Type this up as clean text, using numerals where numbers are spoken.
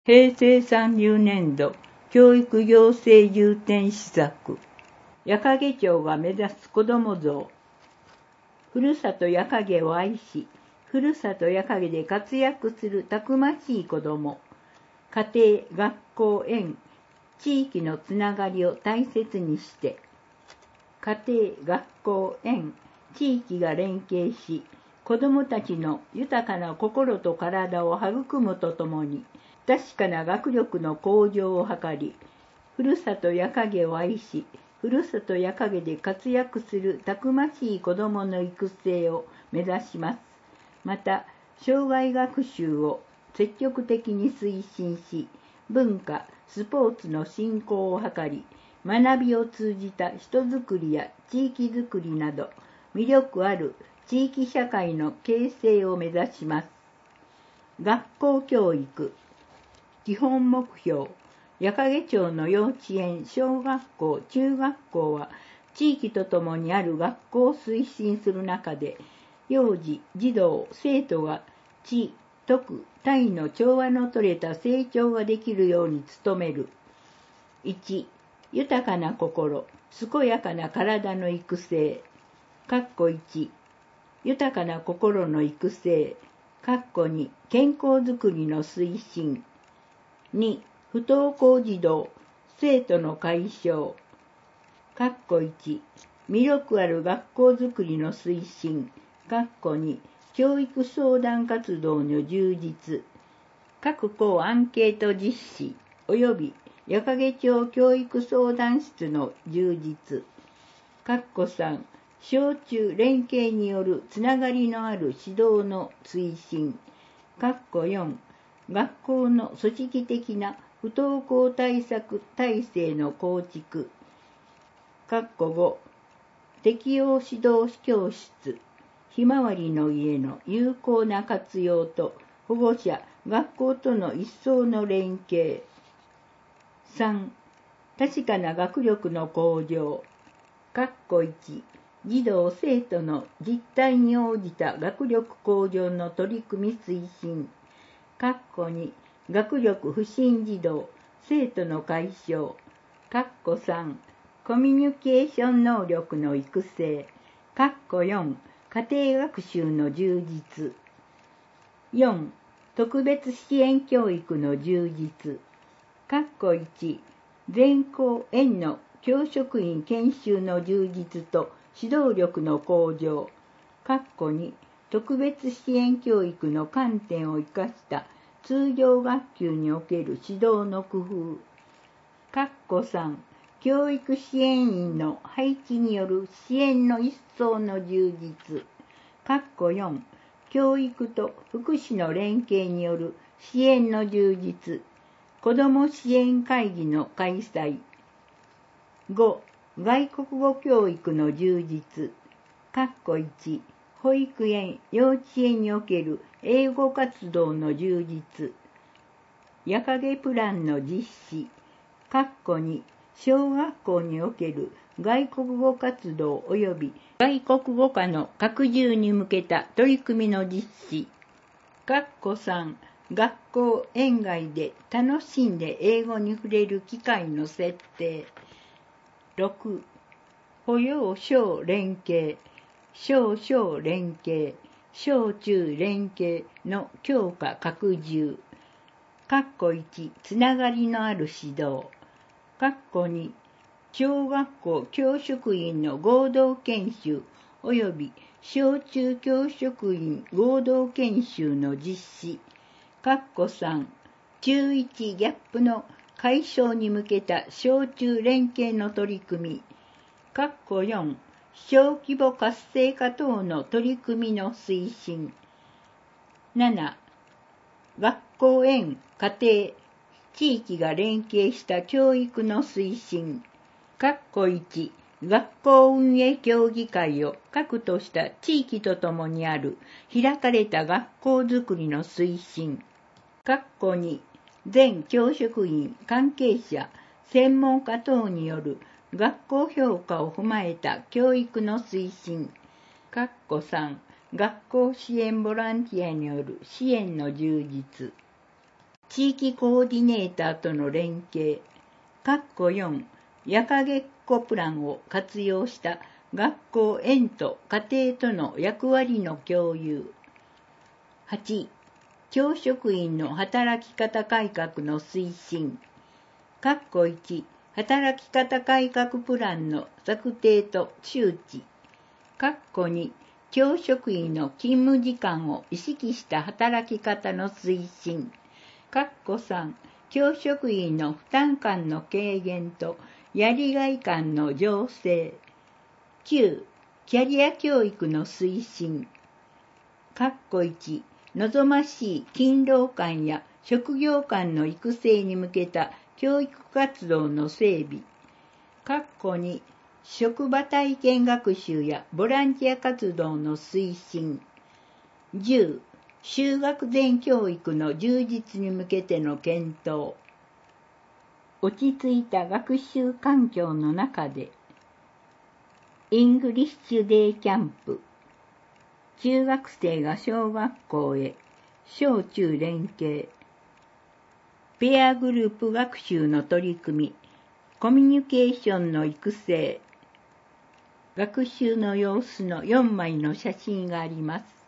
平成30年度教育行政重点施策。矢掛町が目指す子ども像。ふるさと矢掛を愛し、ふるさと矢掛で活躍するたくましい子ども。家庭、学校、園、地域のつながりを大切にして、家庭、学校、園、地域が連携し、子どもたちの豊かな心と体を育むとともに、確かな学力の向上を図り、ふるさと矢掛を愛し、ふるさと矢掛で活躍するたくましい子どもの育成を目指します。また、生涯学習を積極的に推進し、文化、スポーツの振興を図り、学びを通じた人づくりや地域づくりなど、魅力ある地域社会の形成を目指します。学校教育。基本目標。矢掛町の幼稚園、小学校、中学校は、地域とともにある学校を推進する中で、幼児、児童、生徒が知、徳、体の調和のとれた成長ができるように努める。1、豊かな心、健やかな体の育成。1、豊かな心の育成。2、健康づくりの推進。2、不登校児童、生徒の解消。1、魅力ある学校づくりの推進。2、教育相談活動の充実。各校アンケート実施及び矢掛町教育相談室の充実。3、小中連携によるつながりのある指導の推進。4、学校の組織的な不登校対策体制の構築。5、適応指導教室、ひまわりの家の有効な活用と保護者、学校との一層の連携。3、確かな学力の向上。1、児童生徒の実態に応じた学力向上の取り組み推進。2、学力不振児童、生徒の解消。3、コミュニケーション能力の育成。4、家庭学習の充実。4、特別支援教育の充実。1、全校園の教職員研修の充実と指導力の向上。2、特別支援教育の観点を生かした通常学級における指導の工夫。3、教育支援員の配置による支援の一層の充実。4、教育と福祉の連携による支援の充実。子ども支援会議の開催。5、外国語教育の充実。1、保育園、幼稚園における英語活動の充実。矢掛プランの実施。2、小学校における外国語活動及び外国語科の拡充に向けた取り組みの実施。3、学校園外で楽しんで英語に触れる機会の設定。6、保養小連携、小小連携、小中連携の強化拡充。1、つながりのある指導。2、小学校教職員の合同研修及び小中教職員合同研修の実施。3、中1ギャップの解消に向けた小中連携の取り組み。4、小規模活性化等の取り組みの推進。7、学校園、家庭、地域が連携した教育の推進。1、学校運営協議会を核とした地域とともにある開かれた学校づくりの推進。2、全教職員、関係者、専門家等による学校評価を踏まえた教育の推進。3、学校支援ボランティアによる支援の充実。 地域コーディネーターとの連携。4、夜間月個プランを活用した学校園と家庭との役割の共有。8、教職員の働き方改革の推進。1、働き方改革プランの策定と周知。2、教職員の勤務時間を意識した働き方の推進。3、教職員の負担感の軽減とやりがい感の醸成。9、キャリア教育の推進。1、望ましい勤労感や職業感の育成に向けた教育活動の整備。2、職場体験学習やボランティア活動の推進。10、就学前教育の充実に向けての検討。落ち着いた学習環境の中で、イングリッシュデイキャンプ。中学生が小学校へ、小中連携。ペアグループ学習の取り組み、コミュニケーションの育成。学習の様子の4枚の写真があります。